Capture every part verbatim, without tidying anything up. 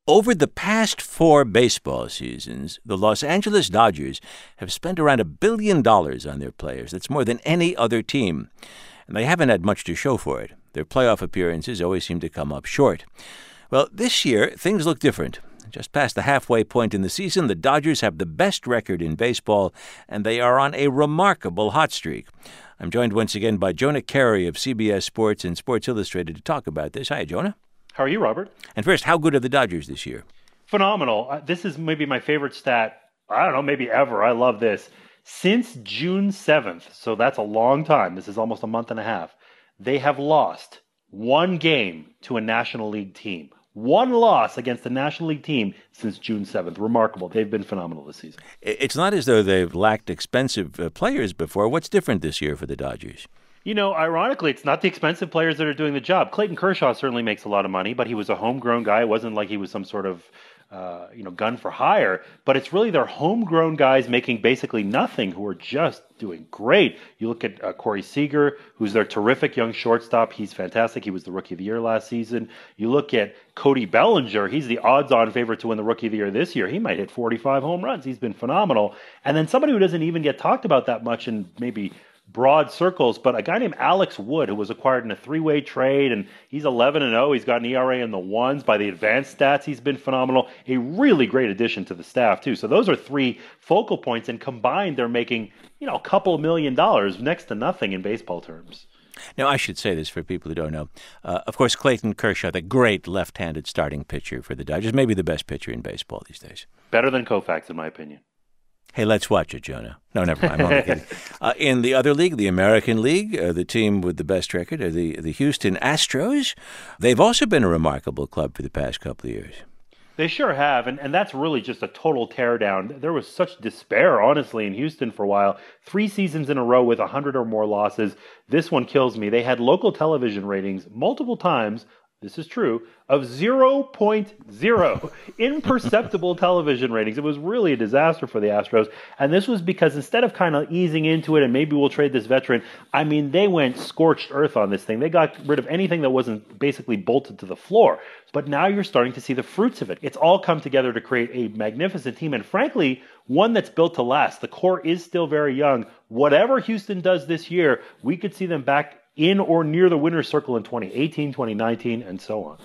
Over the past four baseball seasons, the Los Angeles Dodgers have spent around a billion dollars on their players. That's more than any other team. And they haven't had much to show for it. Their playoff appearances always seem to come up short. Well, this year, things look different. Just past the halfway point in the season, the Dodgers have the best record in baseball, and they are on a remarkable hot streak. I'm joined once again by Jonah Keri of C B S Sports and Sports Illustrated to talk about this. Hi, Jonah. How are you, Robert? And first, how good are the Dodgers this year? Phenomenal. Uh, this is maybe my favorite stat, I don't know, maybe ever. I love this. Since June seventh, so that's a long time, this is almost a month and a half, they have lost one game to a National League team. One loss against a National League team since June seventh. Remarkable. They've been phenomenal this season. It's not as though they've lacked expensive uh, players before. What's different this year for the Dodgers? You know, ironically, it's not the expensive players that are doing the job. Clayton Kershaw certainly makes a lot of money, but he was a homegrown guy. It wasn't like he was some sort of, uh, you know, gun for hire. But it's really their homegrown guys making basically nothing who are just doing great. You look at uh, Corey Seager, who's their terrific young shortstop. He's fantastic. He was the Rookie of the Year last season. You look at Cody Bellinger. He's the odds-on favorite to win the Rookie of the Year this year. He might hit forty-five home runs. He's been phenomenal. And then somebody who doesn't even get talked about that much and maybe broad circles, but a guy named Alex Wood, who was acquired in a three-way trade, and he's eleven and oh. He's got an E R A in the ones. By the advanced stats, he's been phenomenal. A really great addition to the staff, too. So those are three focal points, and combined, they're making, you know, a couple of million dollars, next to nothing in baseball terms. Now, I should say this for people who don't know. Uh, of course, Clayton Kershaw, the great left-handed starting pitcher for the Dodgers, maybe the best pitcher in baseball these days. Better than Koufax, in my opinion. Hey, let's watch it, Jonah. No, never mind. I'm only kidding. Uh, in the other league, the American League, uh, the team with the best record are the, the Houston Astros. They've also been a remarkable club for the past couple of years. They sure have, and, and that's really just a total teardown. There was such despair, honestly, in Houston for a while. Three seasons in a row with one hundred or more losses. This one kills me. They had local television ratings multiple times, this is true, of zero point zero. Imperceptible television ratings. It was really a disaster for the Astros. And this was because instead of kind of easing into it and maybe we'll trade this veteran, I mean, they went scorched earth on this thing. They got rid of anything that wasn't basically bolted to the floor. But now you're starting to see the fruits of it. It's all come together to create a magnificent team. And frankly, one that's built to last. The core is still very young. Whatever Houston does this year, we could see them back in or near the winner's circle in twenty eighteen, twenty nineteen, and so on.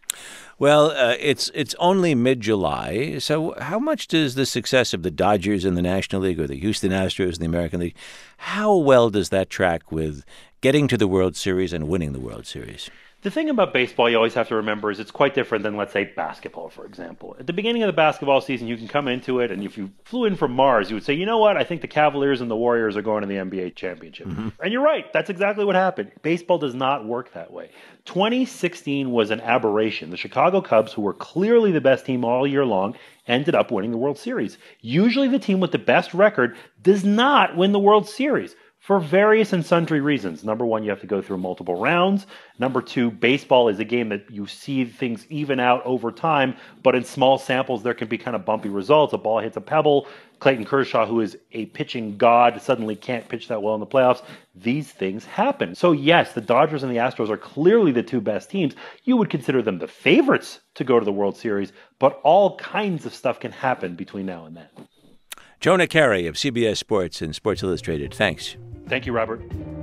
Well, uh, it's it's only mid-July, so how much does the success of the Dodgers in the National League or the Houston Astros in the American League, how well does that track with getting to the World Series and winning the World Series? The thing about baseball you always have to remember is it's quite different than, let's say, basketball, for example. At the beginning of the basketball season, you can come into it, and if you flew in from Mars, you would say, you know what, I think the Cavaliers and the Warriors are going to the N B A championship. Mm-hmm. And you're right. That's exactly what happened. Baseball does not work that way. twenty sixteen was an aberration. The Chicago Cubs, who were clearly the best team all year long, ended up winning the World Series. Usually the team with the best record does not win the World Series, for various and sundry reasons. Number one, you have to go through multiple rounds. Number two, baseball is a game that you see things even out over time, but in small samples, there can be kind of bumpy results. A ball hits a pebble. Clayton Kershaw, who is a pitching god, suddenly can't pitch that well in the playoffs. These things happen. So yes, the Dodgers and the Astros are clearly the two best teams. You would consider them the favorites to go to the World Series, but all kinds of stuff can happen between now and then. Jonah Keri of C B S Sports and Sports Illustrated. Thanks. Thank you, Robert.